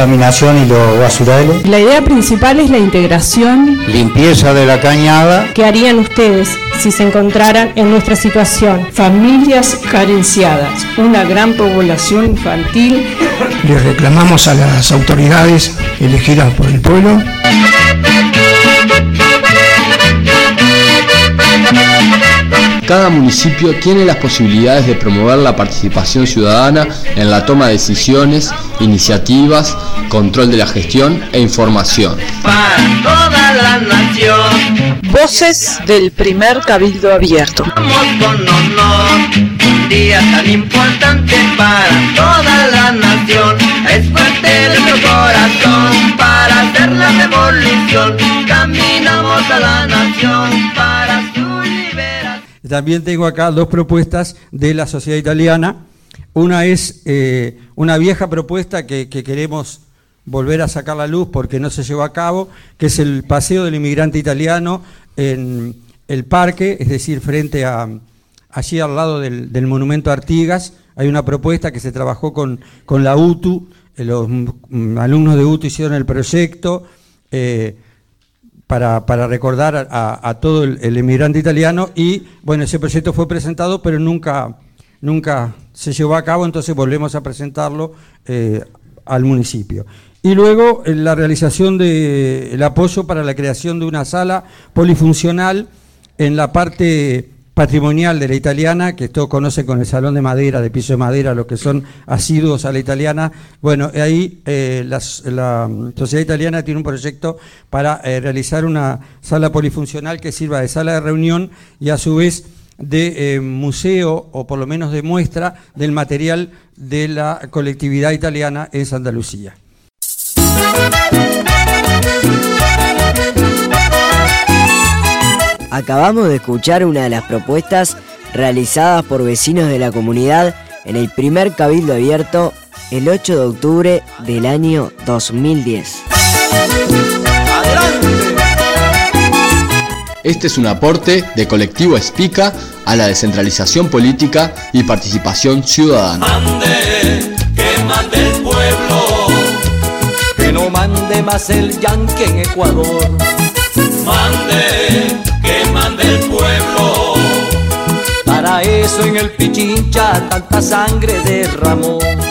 contaminación y los basureros. La idea principal es la integración. Limpieza de la cañada. ¿Qué harían ustedes si se encontraran en nuestra situación? Familias carenciadas, una gran población infantil. Le reclamamos a las autoridades elegidas por el pueblo. Cada municipio tiene las posibilidades de promover la participación ciudadana en la toma de decisiones, iniciativas, control de la gestión e información. Para toda la nación. Voces del primer Cabildo Abierto. Vamos con honor, un día tan importante para toda la nación. Es fuerte nuestro corazón para hacer la revolución. Caminamos a la nación para su liberación. También tengo acá dos propuestas de la sociedad italiana. Una es una vieja propuesta que queremos volver a sacar a la luz porque no se llevó a cabo, que es el paseo del inmigrante italiano en el parque, es decir, allí al lado del monumento a Artigas. Hay una propuesta que se trabajó con la UTU, los alumnos de UTU hicieron el proyecto para recordar a todo el inmigrante italiano y, bueno, ese proyecto fue presentado, pero nunca se llevó a cabo, entonces volvemos a presentarlo al municipio. Y luego la realización del apoyo para la creación de una sala polifuncional en la parte patrimonial de la italiana, que todos conocen con el salón de madera, de piso de madera, los que son asiduos a la italiana. Bueno, ahí la sociedad italiana tiene un proyecto para realizar una sala polifuncional que sirva de sala de reunión y a su vez de museo, o por lo menos de muestra del material de la colectividad italiana en Santa Lucía. Acabamos de escuchar una de las propuestas realizadas por vecinos de la comunidad en el primer Cabildo Abierto el 8 de octubre del año 2010. Este es un aporte de Colectivo Espica a la descentralización política y participación ciudadana. Que mande el pueblo, que no mande más el yanqui en Ecuador. Que mande el pueblo. Para eso en el Pichincha tanta sangre derramó.